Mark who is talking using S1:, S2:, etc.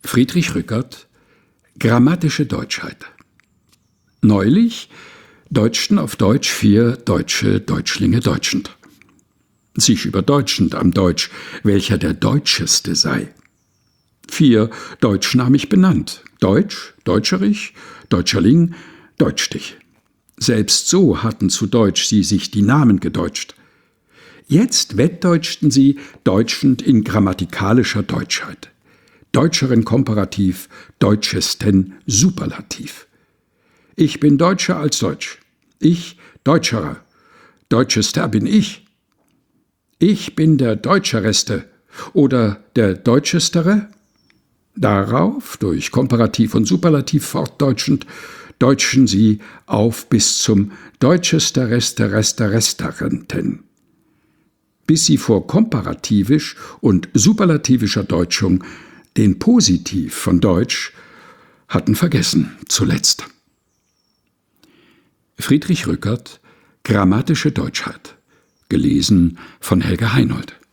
S1: Friedrich Rückert: Grammatische Deutschheit. Neulich deutschten auf Deutsch 4 Deutsche Deutschlinge deutschend. Sich überdeutschend am Deutsch, welcher der Deutscheste sei. 4 deutschnamig benannt: Deutsch, Deutscherich, Deutscherling, Deutschstich. Selbst so hatten zu Deutsch sie sich die Namen gedeutscht. Jetzt wettdeutschten sie deutschend in grammatikalischer Deutschheit. Deutscheren Komparativ, Deutschesten Superlativ. Ich bin deutscher als Deutsch. Ich deutscherer. Deutschester bin ich. Ich bin der Deutschereste oder der Deutschestere. Darauf, durch Komparativ und Superlativ fortdeutschend, deutschen sie auf bis zum Deutschester Reste Rester Resterenten, bis sie vor komparativisch und superlativischer Deutschung den Positiv von Deutsch hatten vergessen zuletzt. Friedrich Rückert: Grammatische Deutschheit. Gelesen von Helga Heinold.